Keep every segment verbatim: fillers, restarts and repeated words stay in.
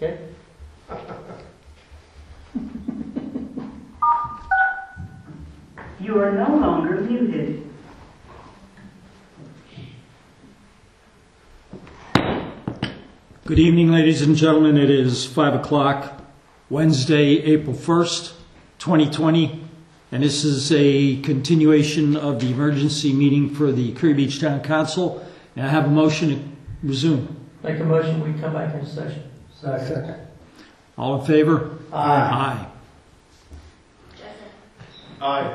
Okay. You are no longer muted. Good evening, ladies and gentlemen. It is five o'clock, Wednesday, April first, twenty twenty, and this is a continuation of the emergency meeting for the Curry Beach Town Council. And I have a motion to resume. Make a motion, we come back in session. Second. All in favor? Aye. Aye. Aye.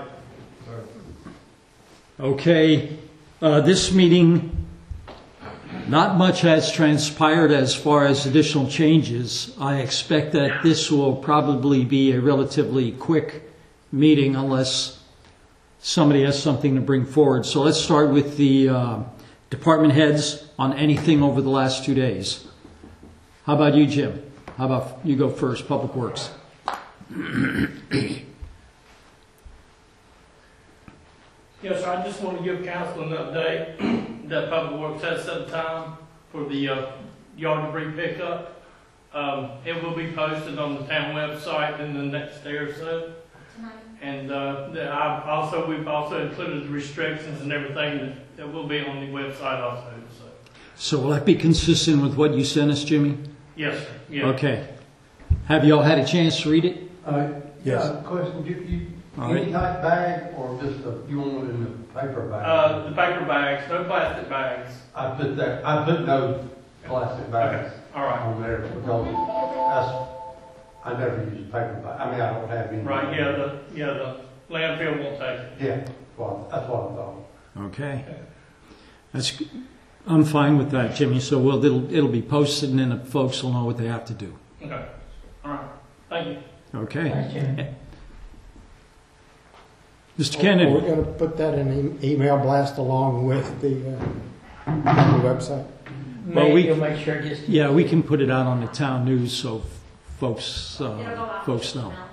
Okay, uh, this meeting, not much has transpired as far as additional changes. I expect that this will probably be a relatively quick meeting unless somebody has something to bring forward. So let's start with the uh, department heads on anything over the last two days. How about you, Jim? How about you go first, Public Works? Yes, sir. I just want to give council an update that Public Works has set a time for the uh, yard debris pickup. Um, it will be posted on the town website in the next day or so. Tonight. And uh, the, I've also we've also included the restrictions and everything that, that will be on the website also. So. So will that be consistent with what you sent us, Jimmy? Yes, sir. Yeah. Okay. Have you all had a chance to read it? Uh, Yes. yeah, question, you, you, All any right. type bag or just a, you want it in the paper bag? Uh, the paper bags, no plastic bags. I put that, I put no plastic bags Okay. All right. on there because that's, I never use paper bag, I mean, I don't have any. Right. Yeah. The yeah the landfill won't take it. Yeah, well, that's what I thought. Okay. That's, I'm fine with that, Jimmy. So we'll, it'll, it'll be posted and then the folks will know what they have to do. Okay. All right. Thank you. Okay. Thanks, Jimmy. Mister Kennedy. We're going to put that in an email blast along with the, uh, the website. Well, May, we- you'll make sure it gets to Yeah, we can put it out on the town news so folks, It'll go uh, out folks to know. email.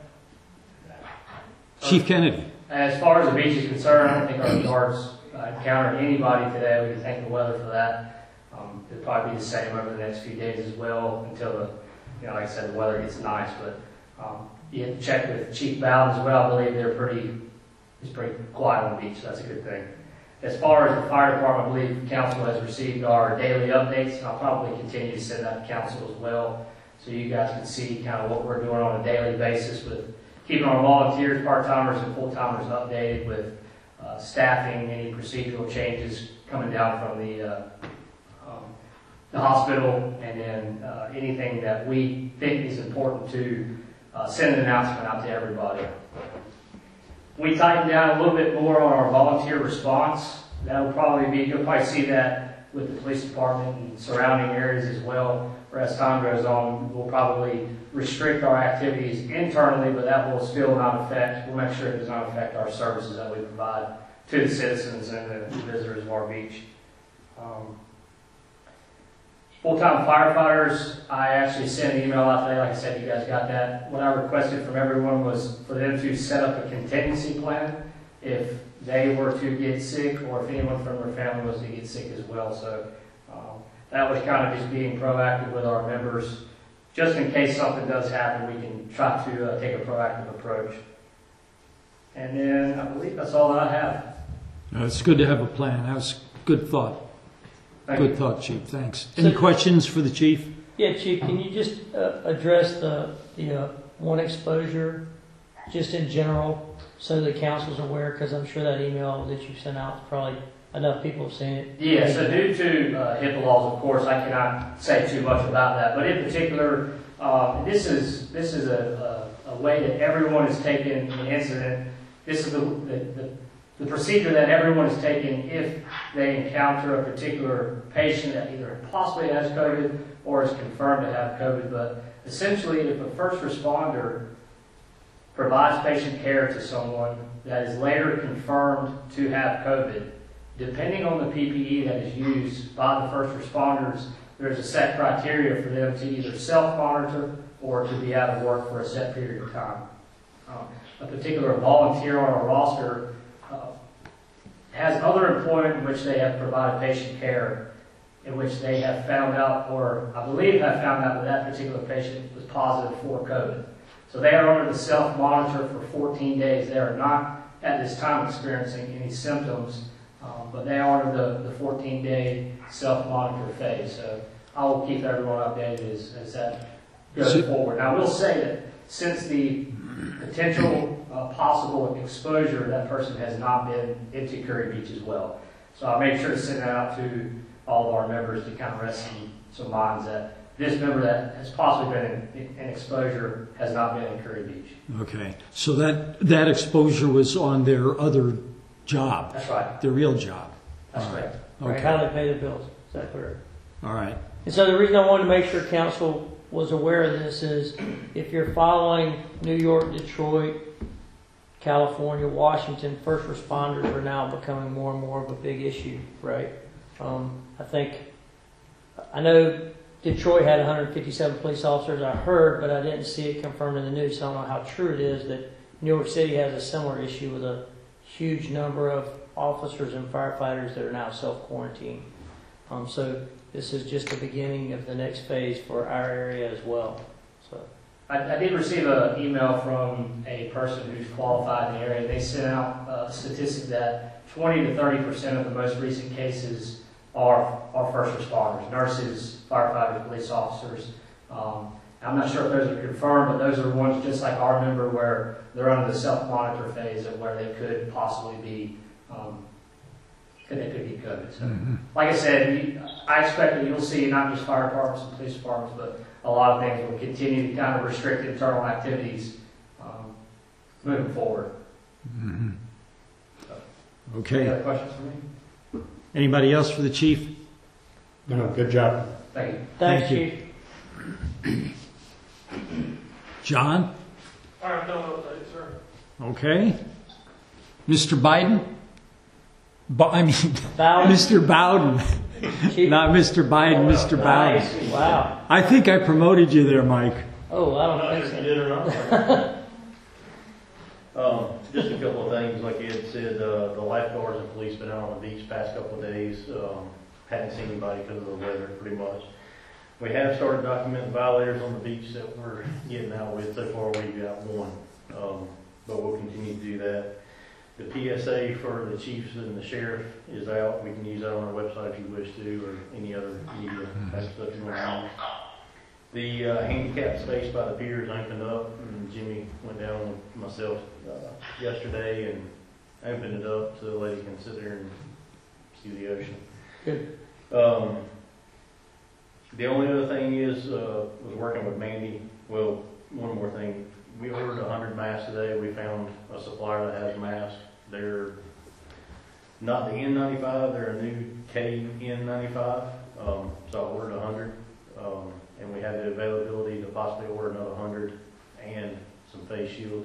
Chief Kennedy. As far as the beach is concerned, I don't think our yards uh, encountered anybody today. We can thank the weather for that. Um, it'll probably be the same over the next few days as well until the, you know, like I said, the weather gets nice. But um, you have to check with Chief Bowden as well. I believe they're pretty, it's pretty quiet on the beach, so that's a good thing. As far as the fire department, I believe council has received our daily updates, and I'll probably continue to send that to council as well, so you guys can see kind of what we're doing on a daily basis with keeping our volunteers, part-timers, and full-timers updated with uh, staffing, any procedural changes coming down from the uh, um, the hospital, and then uh, anything that we think is important to uh, send an announcement out to everybody. We tightened down a little bit more on our volunteer response. That will probably be, you'll probably see that with the police department and surrounding areas as well. Where as time goes on, we'll probably restrict our activities internally, but that will still not affect, we'll make sure it does not affect our services that we provide to the citizens and the visitors of our beach. Um, Full-time firefighters, I actually sent an email out today, like I said, you guys got that. What I requested from everyone was for them to set up a contingency plan if they were to get sick or if anyone from their family was to get sick as well. So um, that was kind of just being proactive with our members. Just in case something does happen, we can try to uh, take a proactive approach. And then I believe that's all that I have. Uh, it's good to have a plan. That was good thought. Thank Good you. thought, Chief. Thanks. Any So- questions for the Chief? Yeah, Chief, can you just uh, address the, the uh, one exposure just in general so the council's aware? Because I'm sure that email that you sent out, probably enough people have seen it. Yeah, so due to uh, HIPAA laws, of course, I cannot say too much about that. But in particular, um, this is this is a, a, a way that everyone is taking an incident. This is the, the, the, the procedure that everyone is taking if they encounter a particular patient that either possibly has COVID or is confirmed to have COVID. But essentially, if a first responder provides patient care to someone that is later confirmed to have COVID, depending on the P P E that is used by the first responders, there's a set criteria for them to either self-monitor or to be out of work for a set period of time. Um, a particular volunteer on our roster uh, has other employment in which they have provided patient care. in which they have found out, or I believe have found out that that particular patient was positive for COVID. So they are under the self-monitor for fourteen days. They are not at this time experiencing any symptoms, um, but they are under the, the fourteen-day self-monitor phase. So I will keep everyone updated as, as that goes So- forward. Now, I will say that since the potential uh, possible exposure, that person has not been into Curry Beach as well. So I made sure to send that out to all of our members to kind of rest some, some minds that this member that has possibly been in, in exposure has not been in Curry Beach. Okay, so that, that exposure was on their other job, That's right. their real job. That's All right. correct. Right, Okay, how they pay the bills. Is that correct? all right. And so the reason I wanted to make sure council was aware of this is if you're following New York, Detroit, California, Washington, first responders are now becoming more and more of a big issue, right? Um, I think, I know Detroit had one hundred fifty-seven police officers, I heard, but I didn't see it confirmed in the news, so I don't know how true it is that New York City has a similar issue with a huge number of officers and firefighters that are now self-quarantined. Um, so this is just the beginning of the next phase for our area as well. So I, I did receive an email from a person who's qualified in the area. They sent out a statistic that twenty to thirty percent of the most recent cases are, are first responders, nurses, firefighters, police officers. Um, I'm not sure if those are confirmed, but those are ones just like our member where they're under the self-monitor phase of where they could possibly be, um, could, they could be COVID. So, Mm-hmm. like I said, you, I expect that you'll see not just fire departments and police departments, but a lot of things will continue to kind of restrict internal activities um, moving forward. Mhm. Any Okay, other questions for me? anybody else for the chief? No, good job. Thank you. thanks, Thank Chief. John? All right, no update, sir. Okay. Mister Biden? Bo- I mean, Bowden. Mister Bowden, Chief. not Mister Biden, Mister Bowden. Nice. Wow. I think I promoted you there, Mike. Oh, I I'm don't not think sure so. if you did or not. Um, just a couple of things, like Ed said, uh, the lifeguards and police been out on the beach past couple of days. Um, hadn't seen anybody because of the weather, pretty much. We have started documenting violators on the beach that we're getting out with. So far, we've got one, um, but we'll continue to do that. The P S A for the chiefs and the sheriff is out. We can use that on our website if you wish to, or any other media type stuff you want to use. The uh, handicap space by the pier is opened up, and Jimmy went down with myself uh, yesterday and opened it up so the lady can sit there and see the ocean. Good. Um, the only other thing is, uh, was working with Mandy. Well, one more thing. We ordered one hundred masks today. We found a supplier that has masks. They're not the N ninety-five, they're a new K N ninety-five. Um, so I ordered one hundred. Um, and we have the availability to possibly order another one hundred and some face shields.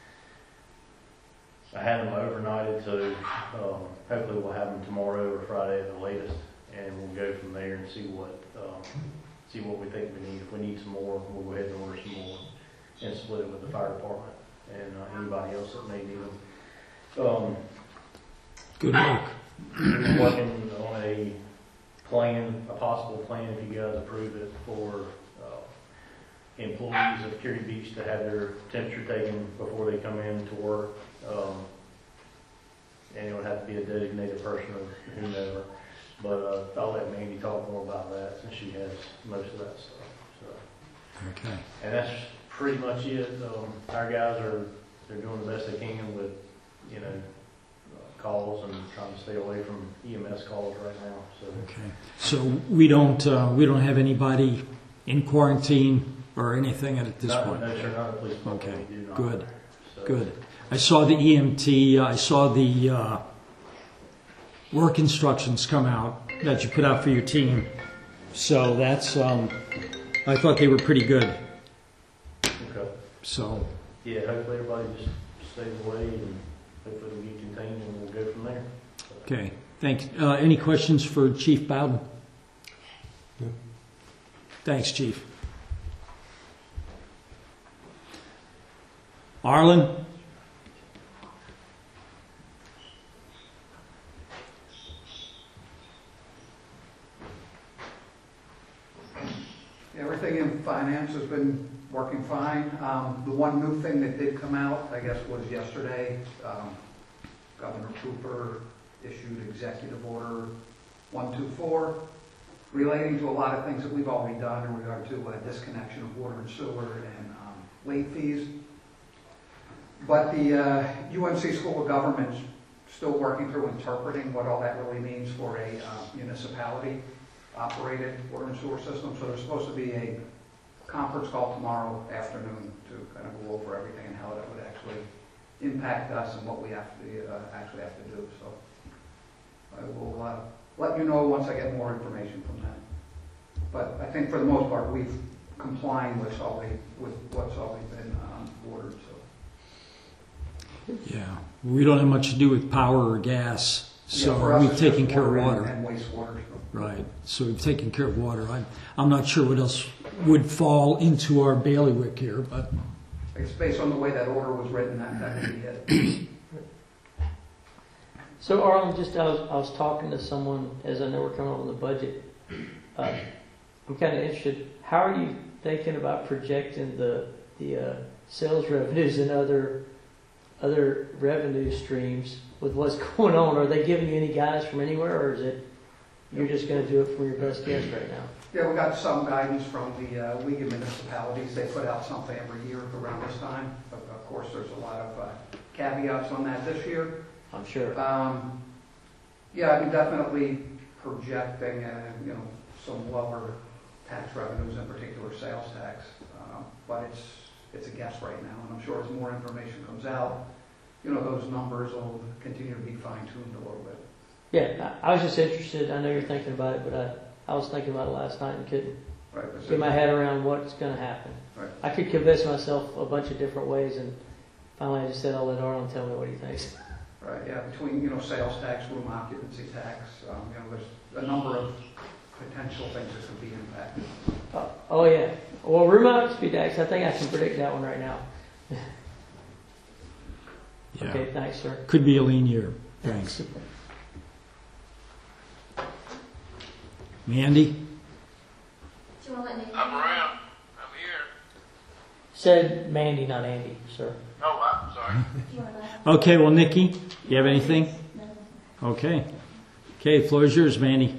I had them overnighted, so um, hopefully we'll have them tomorrow or Friday at the latest, and we'll go from there and see what um, see what we think we need. If we need some more, we'll go ahead and order some more and split it with the fire department and uh, anybody else that may need them. Um, Good work. we're working on a plan, a possible plan, if you guys approve it, for uh, employees of Curry Beach to have their temperature taken before they come in to work. Um, and it would have to be a designated person or whomever. But uh, I'll let Mandy talk more about that since she has most of that stuff. So, Okay. and that's pretty much it. Um, our guys are they're doing the best they can with, you know, uh, calls and trying to stay away from E M S calls right now. So. Okay. So we don't, uh, we don't have anybody in quarantine or anything at this Not, point? no, sir, not a police department. Okay, We do not. good, So, Good. I saw the E M T, I saw the uh, work instructions come out that you put out for your team. So that's, um, I thought they were pretty good. Okay. So, Yeah, hopefully everybody just stays away and hopefully we get contained and we'll go from there. okay. Thank you. Uh, any questions for Chief Bowden? No. Thanks, Chief. Arlen? everything in finance has been working fine. Um, the one new thing that did come out, I guess, was yesterday. Um, Governor Cooper issued Executive Order one two four relating to a lot of things that we've already done in regard to uh, disconnection of water and sewer and um, late fees. But the uh, U N C School of Government's still working through interpreting what all that really means for a uh, municipality operated water and sewer system. So there's supposed to be a conference call tomorrow afternoon to kind of go over everything and how that would actually impact us and what we have to uh, actually have to do. So I will uh, let you know once I get more information from them. But I think for the most part we've complied with all the, with what's already been um, ordered. So Yeah, we don't have much to do with power or gas, so yeah, for us, we've it's taken just care of and- water. and wastewater. Right, so we've taken care of water. I'm, I'm not sure what else would fall into our bailiwick here, but It's based on the way that order was written, that, that would be it. So Arlen, just, I was, I was talking to someone, as I know we're coming up on the budget. Uh, I'm kind of interested, how are you thinking about projecting the, the uh, sales revenues and other, other revenue streams with what's going on? Are they giving you any guidance from anywhere, or is it, you're just going to do it from your best guess right now? Yeah, we got some guidance from the uh, League of Municipalities. They put out something every year around this time. Of, of course, there's a lot of uh, caveats on that this year. I'm sure. Um, yeah, I mean, definitely projecting, uh, you know, some lower tax revenues, in particular sales tax. Um, but it's it's a guess right now, and I'm sure as more information comes out, you know, those numbers will continue to be fine-tuned a little bit. Yeah, I, I was just interested. I know you're thinking about it, but I, I was thinking about it last night and couldn't Right. but get my head around what's going to happen. Right. I could convince myself a bunch of different ways, and finally I just said, I'll let Arlen tell me what he thinks. Right, yeah, between, you know, sales tax, room occupancy tax, um, you know, there's a number of potential things that could be impacted. Uh, oh, yeah. Well, room occupancy tax, I think I can predict that one right now. yeah, Okay, thanks, sir. could be a lean year. Thanks. Mandy? Do you want to let me? I'm around. I'm here. Said Mandy, not Andy, sir. Oh, I'm sorry. Do you want to let me? Okay, well, Nikki, you have anything? No. Okay. Okay, floor is yours, Mandy.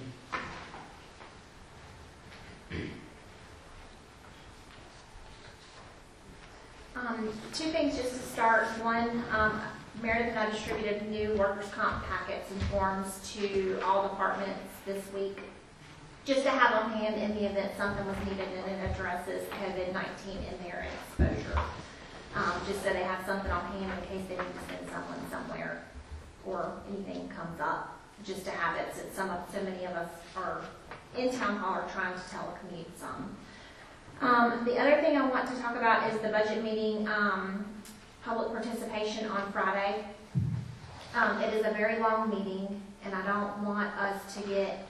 Um, two things just to start. One, um, Meredith and I distributed new workers' comp packets and forms to all departments this week, just to have on hand in the event something was needed and it addresses COVID nineteen in their exposure. Um, just so they have something on hand in case they need to send someone somewhere or anything comes up, just to have it, since some of, so many of us are in town hall or trying to telecommute some. Um, the other thing I want to talk about is the budget meeting, um, public participation on Friday. Um, it is a very long meeting, and I don't want us to get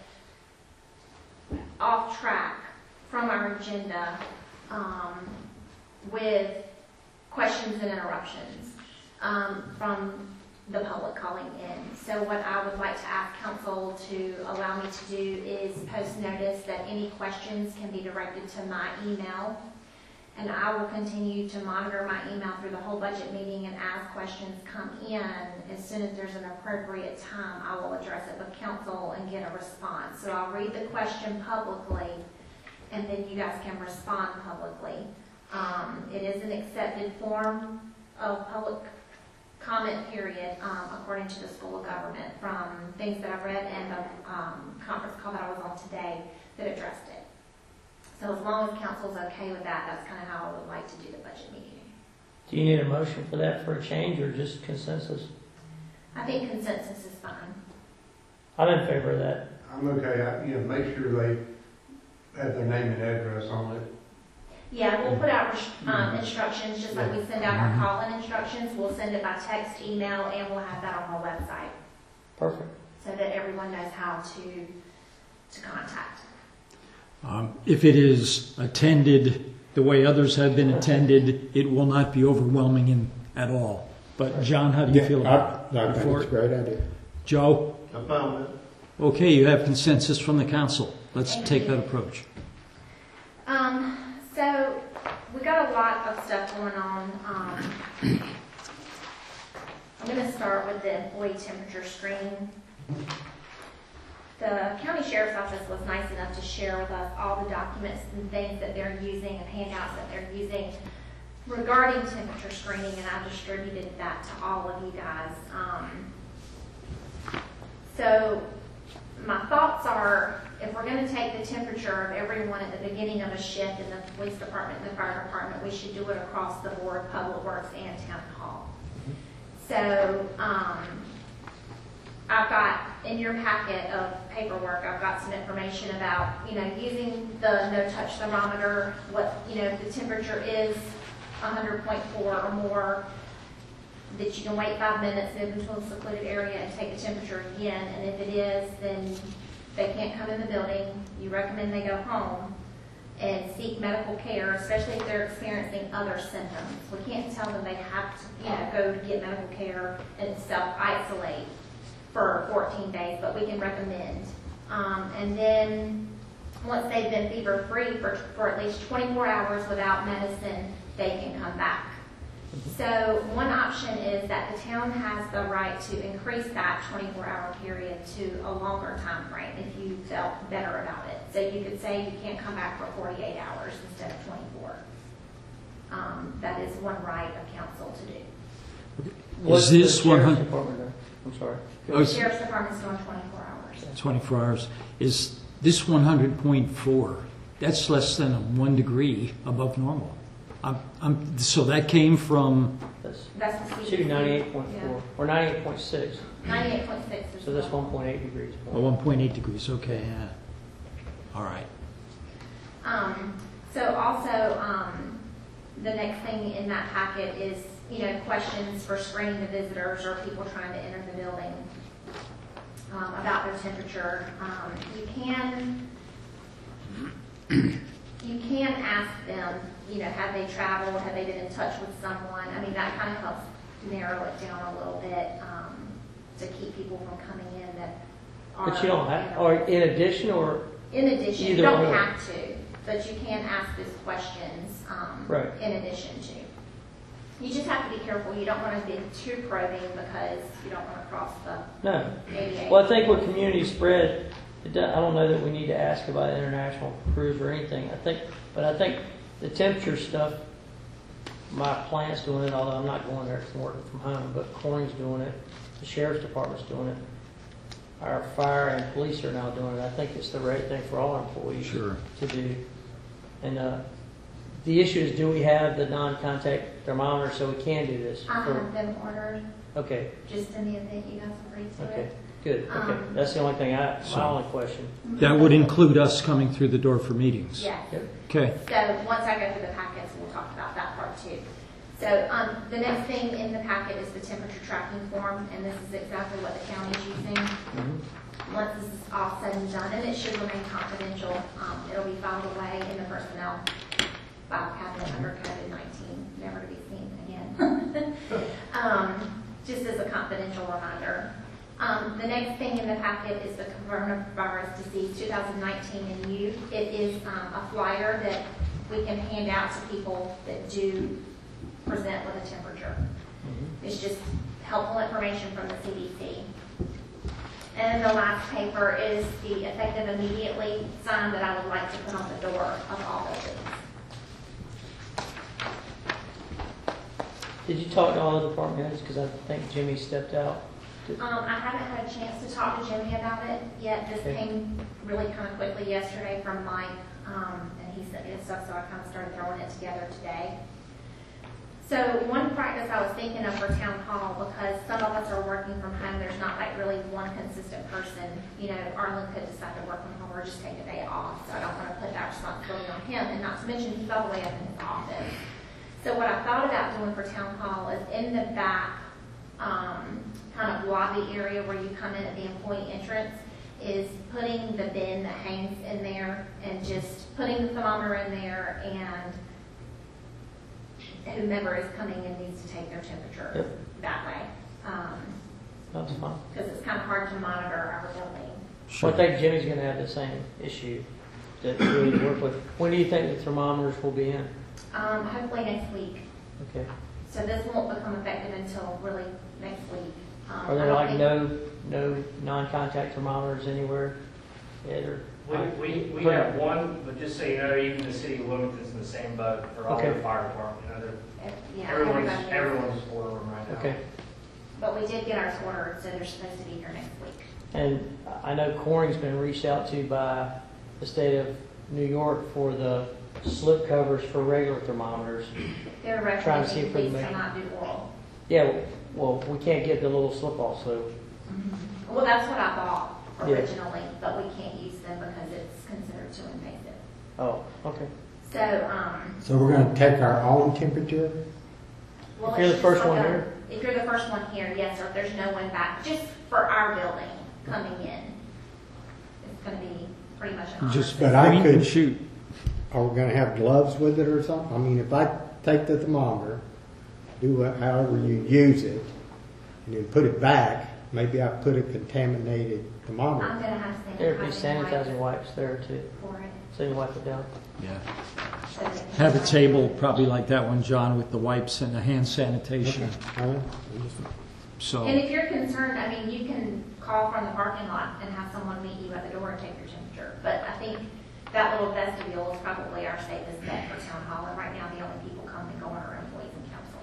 off track from our agenda um, with questions and interruptions um, from the public calling in. So what I would like to ask council to allow me to do is post notice that any questions can be directed to my email, and I will continue to monitor my email through the whole budget meeting, and as questions come in, as soon as there's an appropriate time, I will address it with council and get a response. So I'll read the question publicly, and then you guys can respond publicly. Um, it is an accepted form of public comment period, um, according to the School of Government, from things that I've read and the um, conference call that I was on today that addressed it. So as long as council's okay with that, that's kind of how I would like to do the budget meeting. Do you need a motion for that for a change, or just consensus? I think consensus is fine. I'm in favor of that. I'm okay, I, you know, make sure they have their name and address on it. Yeah, we'll put out um, instructions, just like we send out our call-in instructions. We'll send it by text, email, and we'll have that on our website. Perfect. So that everyone knows how to to contact. Um, if it is attended the way others have been attended, it will not be overwhelming in, at all. But John, how do you Yeah, feel about I, I it? think Before- it's a great idea. Joe? I found it. Okay, you have consensus from the council. Let's Thank take you. that approach. Um, stuff going on. Um, I'm going to start with the employee temperature screening. The county sheriff's office was nice enough to share with us all the documents and things that they're using and handouts that they're using regarding temperature screening, and I distributed that to all of you guys. Um, so my thoughts are, if we're going to take the temperature of everyone at the beginning of a shift in the police department and the fire department, we should do it across the board, public works and town hall. So um, I've got in your packet of paperwork, I've got some information about, you know, using the no-touch thermometer, what, you know, if the temperature is one hundred point four or more, that you can wait five minutes, move into a secluded area and take the temperature again. And if it is, then they can't come in the building. You recommend they go home and seek medical care, especially if they're experiencing other symptoms. We can't tell them they have to, you know, go to get medical care and self-isolate for fourteen days, but we can recommend. Um, and then once they've been fever-free for, for at least twenty-four hours without medicine, they can come back. So one option is that the town has the right to increase that twenty-four hour period to a longer time frame if you felt better about it. So you could say you can't come back for forty-eight hours instead of twenty-four. Um, that is one right of council to do. What's Is this the one sheriff's hundred? department doing? I'm sorry. Oh, The it's sheriff's department's doing twenty-four hours. twenty-four hours. Is this one hundred point four? That's less than a one degree above normal. I'm, I'm, so that came from, That's That's the C D C. should be ninety-eight point four, Yeah. or ninety-eight point six, ninety-eight point six. so that's one point eight degrees. oh, one point eight degrees. Okay, yeah. All right. Um, so also, um, the next thing in that packet is, you know, questions for screening the visitors or people trying to enter the building um, about their temperature. Um, you can you can ask them, you know, have they traveled, have they been in touch with someone? I mean, that kind of helps narrow it down a little bit um, to keep people from coming in that are. But you don't have, know, or in addition, or, in addition, you Either don't or. have to, but you can ask these questions um, Right. in addition to. You just have to be careful. You don't want to be too probing because you don't want to cross the no. eighty-eight. Well, I think with community spread, it do- I don't know that we need to ask about international crews or anything. I think, but I think the temperature stuff, my plant's doing it, although I'm not going there because I'm working from home, but Corning's doing it, the sheriff's department's doing it, our fire and police are now doing it. I think it's the right thing for all our employees Sure. to do. And uh, the issue is, do we have the non-contact thermometer so we can do this? I Or- have them ordered Okay, just in the event you guys agree to okay, it. good, okay. Um, That's the only thing I, So- my only question. That would include us coming through the door for meetings. Yes. Okay. So once I go through the packets, we'll talk about that part too. So um, the next thing in the packet is the temperature tracking form, and this is exactly what the county is using. Mhm. Once this is all said and done, and it should remain confidential, um, it'll be filed away in the personnel file cabinet under COVID nineteen, never to be seen again. um, just as a confidential reminder. Um, the next thing in the packet is the coronavirus disease twenty nineteen in youth. It is um, a flyer that we can hand out to people that do present with a temperature. Mhm. It's just helpful information from the C D C. And the last paper is the effective immediately sign that I would like to put on the door of all buildings. Did you talk to all the department heads? Because I think Jimmy stepped out. Um, I haven't had a chance to talk to Jimmy about it yet. This Okay. came really kind of quickly yesterday from Mike, um, and he sent me the stuff, so I kind of started throwing it together today. So one practice I was thinking of for town hall, because some of us are working from home, there's not like really one consistent person. You know, Arlen could decide to work from home or just take a day off, so I don't want to put that responsibility on him, and not to mention he's all the way up in his office. So what I thought about doing for town hall is in the back, um, kind of lobby area where you come in at the employee entrance, is putting the bin that hangs in there and just putting the thermometer in there, and whomever is coming in needs to take their temperature Yep. that way. Um, That's fine. because it's kind of hard to monitor our building. Well, I think Jimmy's going to have the same issue that we need to work with. When do you think the thermometers will be in? Um, hopefully next week. Okay. So this won't become effective until really next week. Um, Are I there don't like think- no, no non-contact thermometers anywhere? Yeah, they're- We, we, we have one, but just so you know, even the city of Wilmington's in the same boat for all Okay. the fire department. You know, they're- Yeah, everyone's, everybody is. everyone's ordering right now. Okay. But we did get ours ordered, so they're supposed to be here next week. And I know Corning's been reached out to by the state of New York for the slip covers for regular thermometers. They're Trying to see recommending if we please can to make- not do oral. Yeah, well, we can't get the little slip off, so, Well, that's what I bought Yeah. originally, but we can't use them because it's considered too invasive. oh, okay. So, um, So we're gonna take our own temperature? well, If you're it's the first just like one a- here? If you're the first one here, yes, or if there's no one back, just for our building coming in, it's gonna be pretty much an Just honor But I point could- and shoot. Are we gonna have gloves with it or something? I mean, if I take the thermometer, do it however you use it, and then put it back, maybe I put a contaminated I'm thermometer. gonna have There'd be sanitizing sanitizing wipes wipes there too, for it. so you wipe it down. Yeah. so that it can Have a dry. table probably like that one, John, with the wipes and the hand sanitation. All right? I'm just- So, And if you're concerned, I mean, you can call from the parking lot and have someone meet you at the door and take your temperature. But I think that little vestibule is probably our safest bet for town hall. And right now, the only people coming and going are employees and council.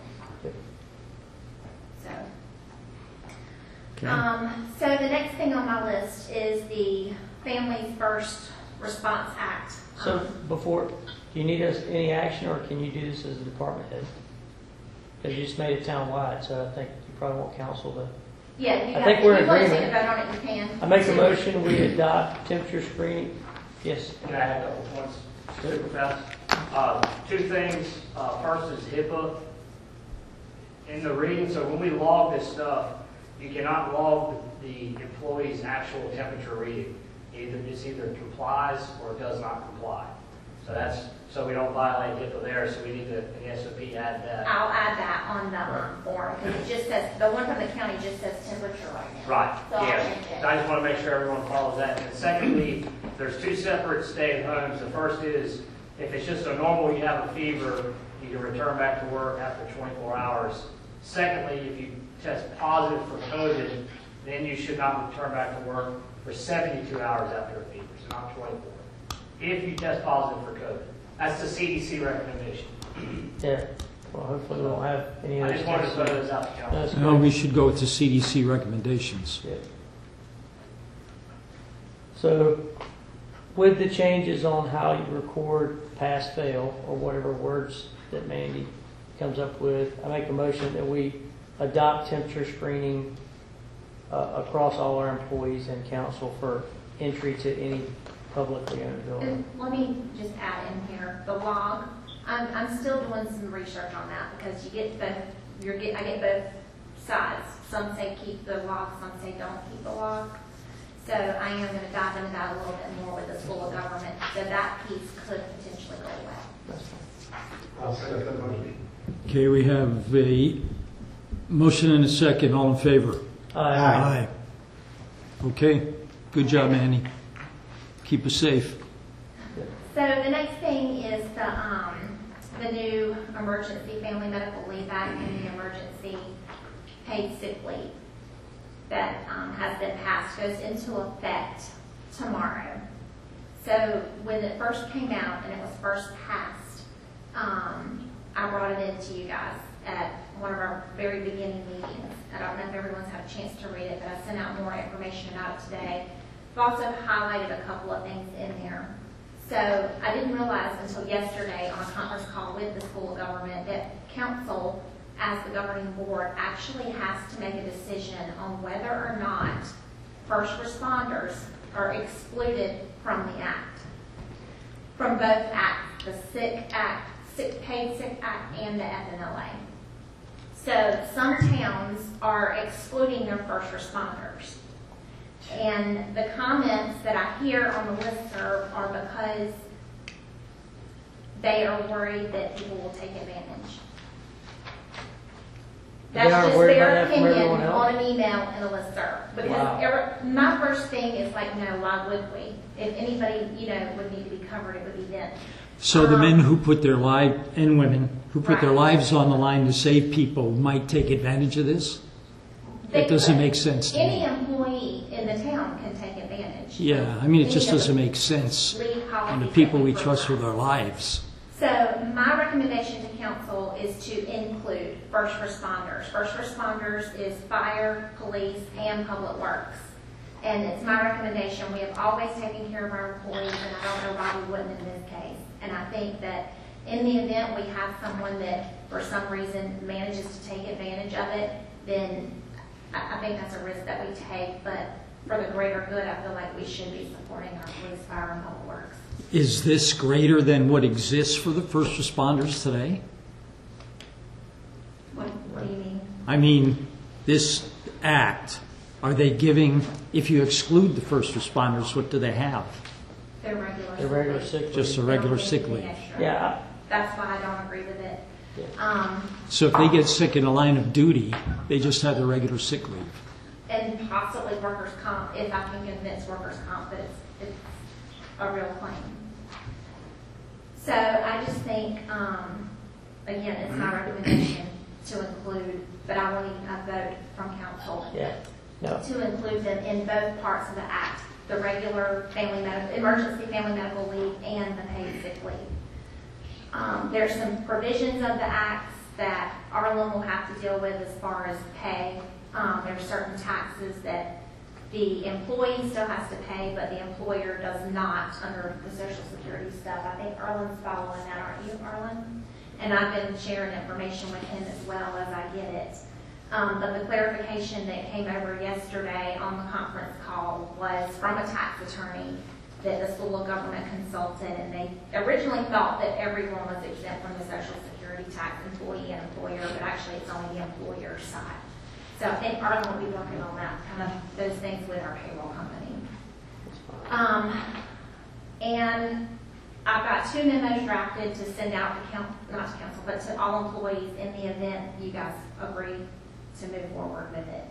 So, okay. um, so the next thing on my list is the Families First Response Act. So Um, before, do you need us any action, or can you do this as a department head? Because you just made it town-wide, so I think you probably want council to. Yeah, you I got, think if we're you want to in take a agreement. vote on it, you can. I make a motion, we adopt temperature screening. Yes. Can I add a couple points super fast? Uh, two things. Uh, first is HIPAA. In the reading, so when we log this stuff, you cannot log the employee's actual temperature reading. Either, it either complies or it does not comply. So that's, so we don't violate HIPAA there, so we need to, in the S O P, add that. I'll add that on the um, form, because it just says, the one from the county just says temperature right now. Right, So I'll yeah. change it. So I just want to make sure everyone follows that. And secondly, there's two separate stay-at-homes. The first is, if it's just a normal, you have a fever, you can return back to work after twenty-four hours. Secondly, if you test positive for COVID, then you should not return back to work for seventy-two hours after a fever, so not twenty-four. If you test positive for COVID. That's the C D C recommendation. Yeah, well, hopefully we won't have any of I those. just wanted to throw cases. those out to council. That's No, great. we should go with the C D C recommendations. Yeah. So, with the changes on how you record pass fail, or whatever words that Mandy comes up with, I make a motion that we adopt temperature screening uh, across all our employees and council for entry to any publicly owned building. And let me just add in here, the log, I'm, I'm still doing some research on that, because you get both, you're get, I get both sides. Some say keep the log, some say don't keep the log. So I am gonna dive into that a little bit more with the school of government, so that piece could potentially go away. That's fine. I'll second the motion. Okay, we have a motion and a second. All in favor? Aye. Okay, good job, Manny. Keep us safe. So the next thing is the, um, the new emergency family medical leave act and the emergency paid sick leave that, um, has been passed, goes into effect tomorrow. So when it first came out and it was first passed, um, I brought it in to you guys at one of our very beginning meetings. I don't know if everyone's had a chance to read it, but I sent out more information about it today. I've also highlighted a couple of things in there. So I didn't realize until yesterday on a conference call with the school of government that council, as the governing board, actually has to make a decision on whether or not first responders are excluded from the act. From both acts, the sick act, sick paid sick act, and the F M L A. So some towns are excluding their first responders. And the comments that I hear on the listserv are because they are worried that people will take advantage. That's aren't just worried about their that from opinion everyone else? on an email and a listserv. Because Wow. every, my first thing is like, no, why would we? If anybody, you know, would need to be covered, it would be them. So the Um, men who put their life, and women, who put their Right. lives on the line to save people might take advantage of this? They It doesn't could. make sense to Any me. employee in the town can take advantage. Yeah, I mean, it Any just of the doesn't make sense leave policies on the that people we provide. trust with our lives. So my recommendation to council is to include first responders. First responders is fire, police, and public works. And it's my recommendation, we have always taken care of our employees, and I don't know why we wouldn't in this case. And I think that in the event we have someone that for some reason manages to take advantage of it, then I, I think that's a risk that we take. But for the greater good, I feel like we should be supporting our police, fire, and public works. Is this greater than what exists for the first responders today? What, what do you mean? I mean, this act, are they giving, if you exclude the first responders, what do they have? They're regular. The regular leave. sick leave. Just a They regular don't get sick anything leave. extra. Yeah, That's why I don't agree with it. Yeah. Um, So if they get sick in the line of duty, they just have the regular sick leave. and possibly workers' comp, if I can convince workers' comp that it's, it's a real claim. So I just think, um, again, it's my recommendation to include, but I will need a vote from council yeah, no, to include them in both parts of the act, the regular family medical, emergency family medical leave and the paid sick leave. Um, there's some provisions of the acts that Arlen will have to deal with as far as pay. Um, there's certain taxes that the employee still has to pay, but the employer does not under the Social Security stuff. I think Arlen's following that, aren't you, Arlen? And I've been sharing information with him as well as I get it. Um, but the clarification that came over yesterday on the conference call was from a tax attorney that the school of government consulted, and they originally thought that everyone was exempt from the Social Security tax, employee and employer, but actually it's only the employer side. So I think Arlen will be working on that, kind of those things with our payroll company. Um, and I've got two memos drafted to send out to council, not to council, but to all employees in the event you guys agree to move forward with it.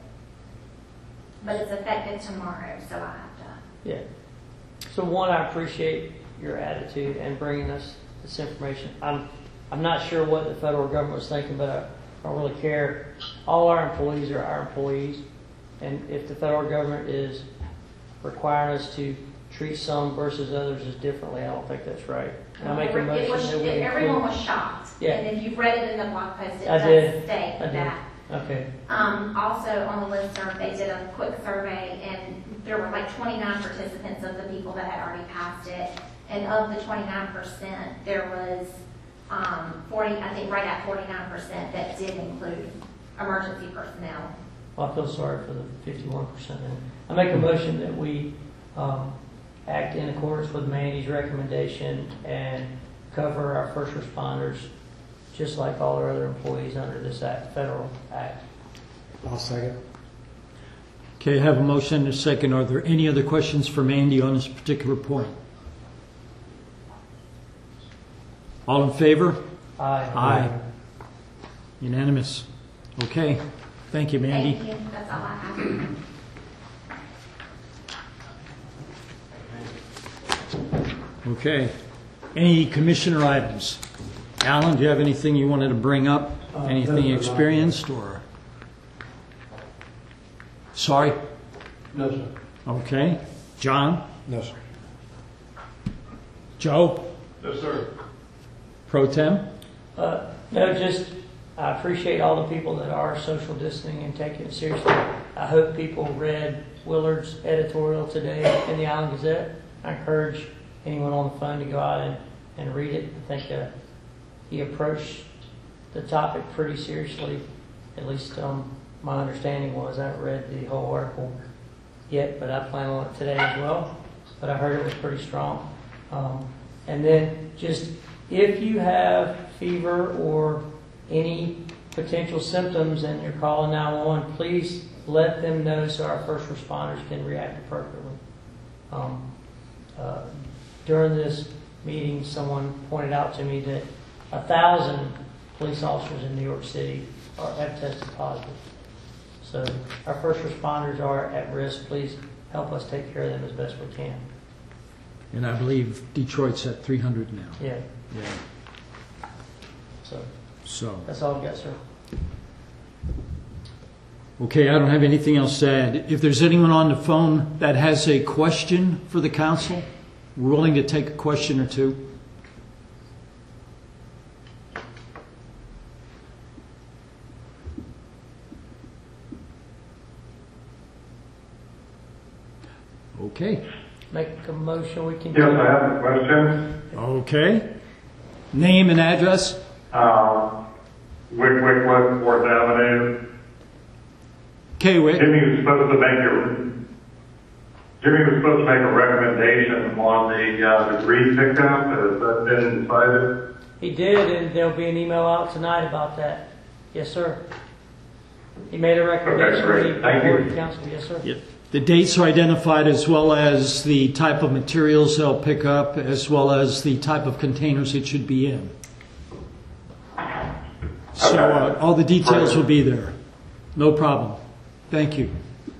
But it's effective tomorrow, so I have to. yeah. So one, I appreciate your attitude and bringing us this information. I'm, I'm not sure what the federal government was thinking, but I don't really care. All our employees are our employees, and if the federal government is requiring us to treat some versus others as differently, I don't think that's right. And I make a Every- it motion was- that we Everyone include. was shocked. Yeah. And if you've read it in the blog post, it I does did. state I did. that. Okay, Um, also on the listserv, they did a quick survey, and there were like twenty-nine participants of the people that had already passed it. And of the twenty-nine percent, there was, um, forty, I think right at forty-nine percent that did include emergency personnel. well, I feel sorry for the fifty-one percent. I make a motion that we um, act in accordance with Mandy's recommendation and cover our first responders just like all our other employees under this act, federal act. I'll second. Okay, I have a motion and a second. Are there any other questions for Mandy on this particular point? All in favor? Aye. Aye. Unanimous. Okay. Thank you, Mandy. Thank you, that's all I have. Okay. Any commissioner items? Alan, do you have anything you wanted to bring up? Uh, Anything no, you no, experienced or? Sorry? No, sir. Okay. John? No, sir. Joe? No, sir. Pro Tem? Uh, no, just, I appreciate all the people that are social distancing and taking it seriously. I hope people read Willard's editorial today in the Island Gazette. I encourage anyone on the phone to go out and, and read it. I think uh, he approached the topic pretty seriously, at least um, my understanding was. I haven't read the whole article yet, but I plan on it today as well. But I heard it was pretty strong. Um, and then just if you have fever or any potential symptoms and you're calling nine one one, please let them know so our first responders can react appropriately. Um, uh, during this meeting, someone pointed out to me that a thousand police officers in New York City are, have tested positive. So our first responders are at risk. Please help us take care of them as best we can. And I believe Detroit's at three hundred now. Yeah, Yeah. so So, that's all I've got, sir. okay, I don't have anything else to add. If there's anyone on the phone that has a question for the council, we're willing to take a question or two. Okay. Make a motion, we can. Yes, I have a question. Okay. Name and address? Um, Wick, Wick, West Fourth Avenue. Okay, Wick. Jimmy was supposed to make a, Jimmy was supposed to make a recommendation on the, uh, debris pickup. Has that been decided? He did, and there'll be an email out tonight about that. Yes, sir. He made a recommendation. Okay, great. He Thank you. reported to council. Yes, sir. Yep. The dates are identified as well as the type of materials they'll pick up, as well as the type of containers it should be in. So uh, all the details will be there. No problem. Thank you.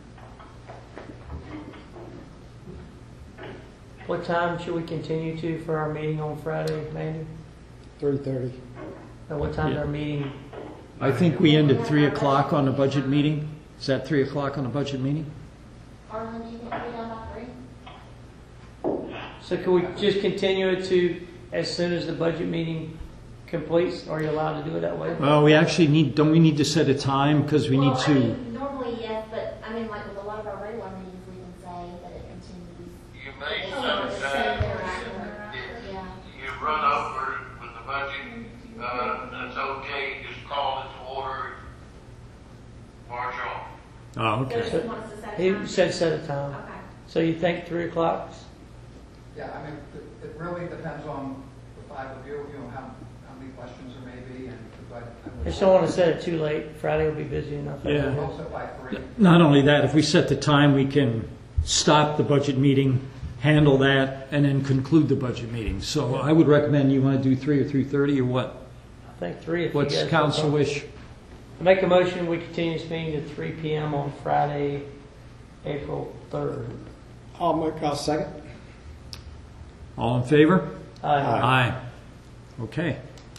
What time should we continue to for our meeting on Friday, Mandy? Three thirty. And what time's Yeah. our meeting? I think we end at three o'clock on the budget meeting. Is that three o'clock on the budget meeting? Arlen, do you think we're done by three? So can we just continue it to as soon as the budget meeting completes? Are you allowed to do it that way? Well, we actually need, don't we need to set a time because we need Well, I to? mean, normally, yes, but I mean, like with a lot of our regular meetings, we can say that it continues. You may It's sort of the same sometimes, interaction. if Yeah. you run over with the budget, uh, that's okay, just call it to order, march on. Oh, So okay. just want us to set a He time? said set a time. Okay. So you think three o'clock? Yeah, I mean, it- it really depends on the five of you, you know, how, how many questions there may be, and, but. I just don't want to set it too late. Friday will be busy enough. Yeah. We'll set by three. Not only that, if we set the time, we can stop the budget meeting, handle that, and then conclude the budget meeting. So I would recommend you want to do three or three thirty or what? I think three. If you What's guys council want. wish? Make a motion, we continue this meeting to three P M on Friday, April third. I'll make, I'll second. All in favor? Aye. Aye. Okay.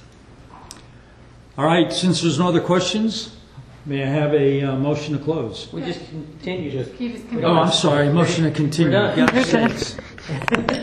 All right, since there's no other questions, may I have a uh, motion to close? We just continue. Just We Oh, don't- I'm sorry, motion to continue. We're done. Got it.